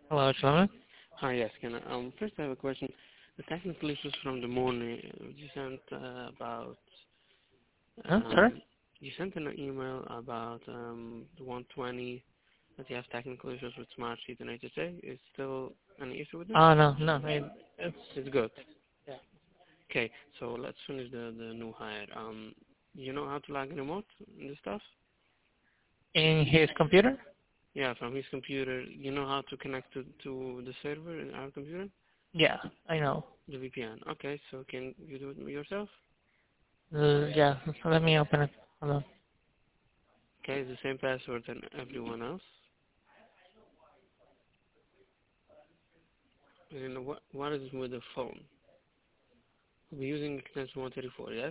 Hello, Shlomo. Hi, yes, first I have a question. The technical issues from the morning, you sent Huh? Sorry? you sent an email about the 120 that you have technical issues with Smartsheet and HSA. Is still any issue with it? Oh, no, it's, It's good. yeah. Okay, so let's finish the new hire. You know how to log in remote and this stuff? In his computer? Yeah, from his computer. You know how to connect to the server in our computer? Yeah, I know. The VPN. Okay, so can you do it yourself? Yeah, so let me open it. Hold on. Okay, the same password than everyone else. And what is with the phone? We're using extension 134, yes?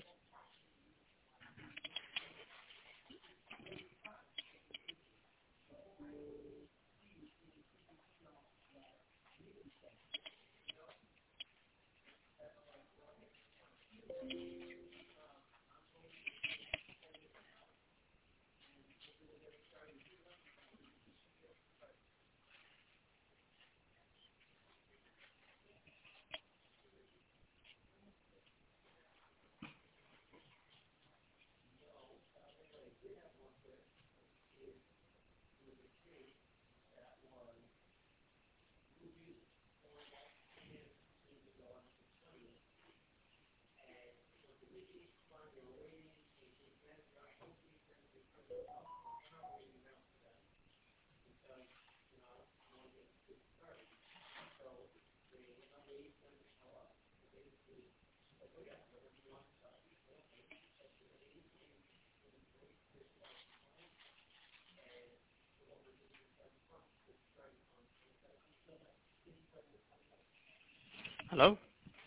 Hello?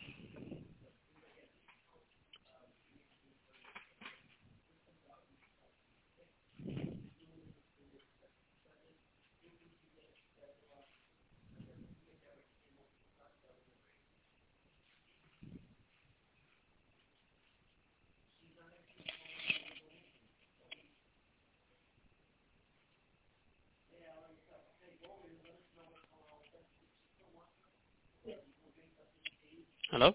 Hello?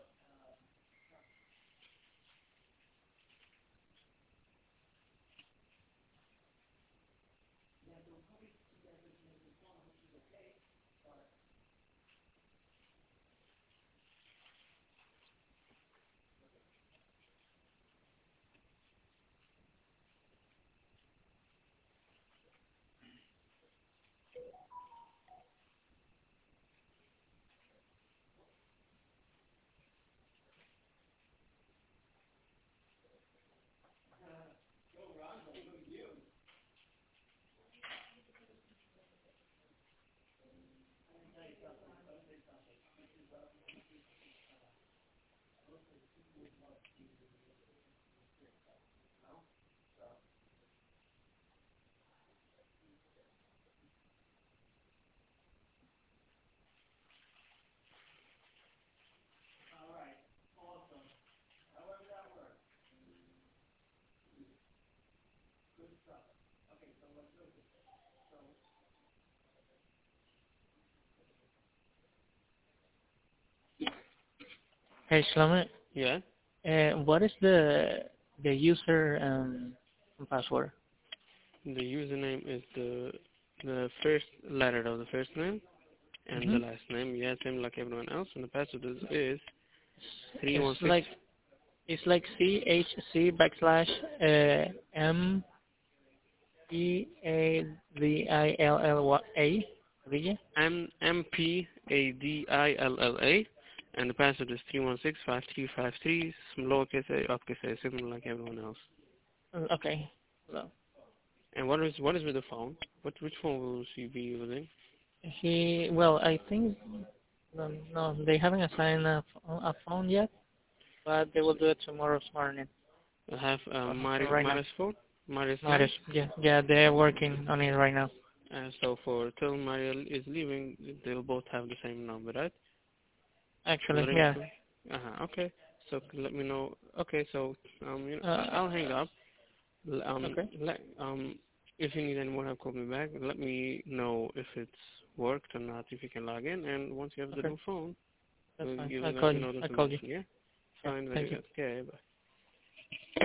Hey, Shlomo, Yeah? what is the user and password? The username is the first letter of the first name and Mm-hmm. the last name. Yeah, same like everyone else. And the password is It's 316. like, it's like CHC backslash MEADILLA, Villa? MPADILLA, and the password is 3165353, lowercase a, uppercase a, similar like everyone else. Okay. So And what is with the phone? Which phone will she be using? well, I think, no, they haven't assigned a phone yet, but they will do it tomorrow morning. I have For right now. Mari's phone, Mari's Maris, line. yeah, they're working on it right now. So for till Maria is leaving, they'll both have the same number, right? Will Actually, ring yeah. to. Okay. So let me know. Okay. So Uh, I'll hang up. okay. If you need any more help, call me back. Let me know if it's worked or not, if you can log in. And once you have the Okay. new phone, That's fine. you I'll let call me you. know the I'll call you. information. Yeah? Yeah. Fine, very Thank you. good. Okay, bye.